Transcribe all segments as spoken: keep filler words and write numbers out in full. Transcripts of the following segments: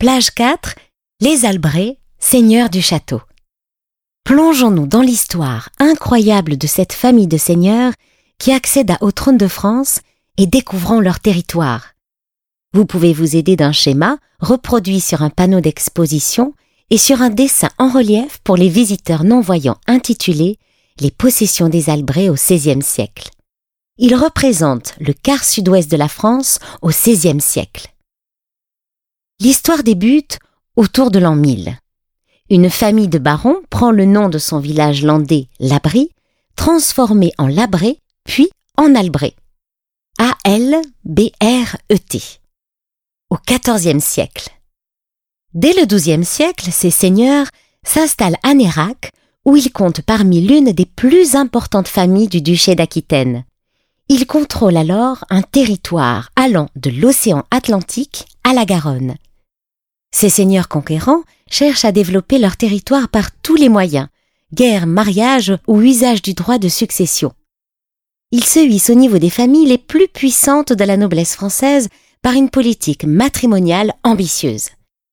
Plage quatre, les Albret, seigneurs du château. Plongeons-nous dans l'histoire incroyable de cette famille de seigneurs qui accèdent au trône de France et découvrons leur territoire. Vous pouvez vous aider d'un schéma reproduit sur un panneau d'exposition et sur un dessin en relief pour les visiteurs non-voyants intitulé « Les possessions des Albret au seizième siècle ». Il représente le quart sud-ouest de la France au seizième siècle. L'histoire débute autour de l'an mille. Une famille de barons prend le nom de son village landais, Labry, transformé en Labré, puis en Albret. A L B R E T. Au quatorzième siècle. Dès le douzième siècle, ces seigneurs s'installent à Nérac, où ils comptent parmi l'une des plus importantes familles du duché d'Aquitaine. Ils contrôlent alors un territoire allant de l'océan Atlantique à la Garonne. Ces seigneurs conquérants cherchent à développer leur territoire par tous les moyens, guerre, mariage ou usage du droit de succession. Ils se hissent au niveau des familles les plus puissantes de la noblesse française par une politique matrimoniale ambitieuse.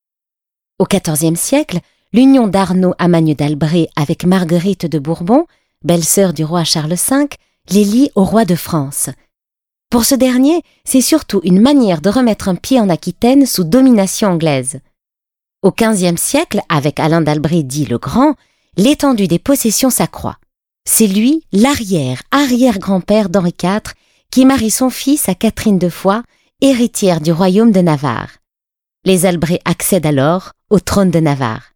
Au quatorzième siècle, l'union d'Arnaud Amagneux d'Albret avec Marguerite de Bourbon, belle-sœur du roi Charles cinq, les lie au roi de France. Pour ce dernier, c'est surtout une manière de remettre un pied en Aquitaine sous domination anglaise. Au quinzième siècle, avec Alain d'Albret dit le Grand, l'étendue des possessions s'accroît. C'est lui, l'arrière-arrière-grand-père d'Henri quatre, qui marie son fils à Catherine de Foix, héritière du royaume de Navarre. Les Albret accèdent alors au trône de Navarre.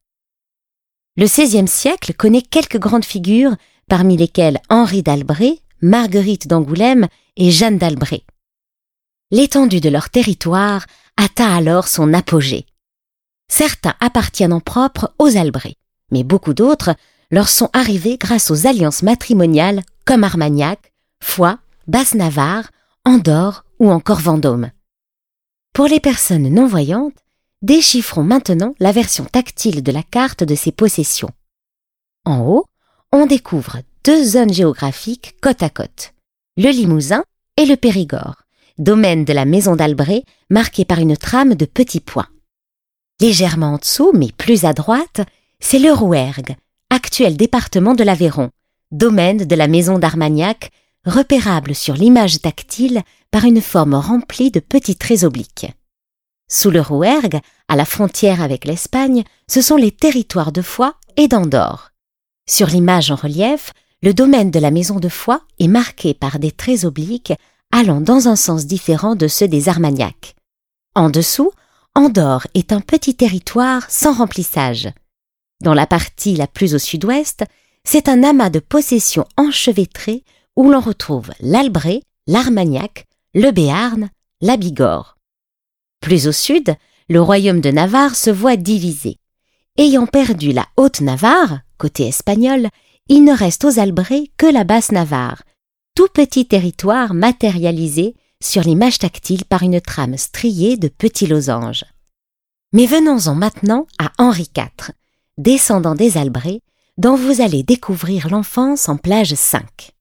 Le seizième siècle connaît quelques grandes figures, parmi lesquelles Henri d'Albret, Marguerite d'Angoulême et Jeanne d'Albret. L'étendue de leur territoire atteint alors son apogée. Certains appartiennent en propre aux Albret, mais beaucoup d'autres leur sont arrivés grâce aux alliances matrimoniales comme Armagnac, Foix, Basse-Navarre, Andorre ou encore Vendôme. Pour les personnes non-voyantes, déchiffrons maintenant la version tactile de la carte de ces possessions. En haut, on découvre deux zones géographiques côte à côte, le Limousin et le Périgord, domaine de la maison d'Albret marqué par une trame de petits points. Légèrement en dessous, mais plus à droite, c'est le Rouergue, actuel département de l'Aveyron, domaine de la maison d'Armagnac, repérable sur l'image tactile par une forme remplie de petits traits obliques. Sous le Rouergue, à la frontière avec l'Espagne, ce sont les territoires de Foix et d'Andorre. Sur l'image en relief, le domaine de la maison de Foix est marqué par des traits obliques allant dans un sens différent de ceux des Armagnac. En dessous, Andorre est un petit territoire sans remplissage. Dans la partie la plus au sud-ouest, c'est un amas de possessions enchevêtrées où l'on retrouve l'Albret, l'Armagnac, le Béarn, la Bigorre. Plus au sud, le royaume de Navarre se voit divisé. Ayant perdu la Haute-Navarre, côté espagnol, il ne reste aux Albret que la Basse-Navarre, tout petit territoire matérialisé sur l'image tactile par une trame striée de petits losanges. Mais venons-en maintenant à Henri quatre, descendant des Albret, dont vous allez découvrir l'enfance en plage cinq.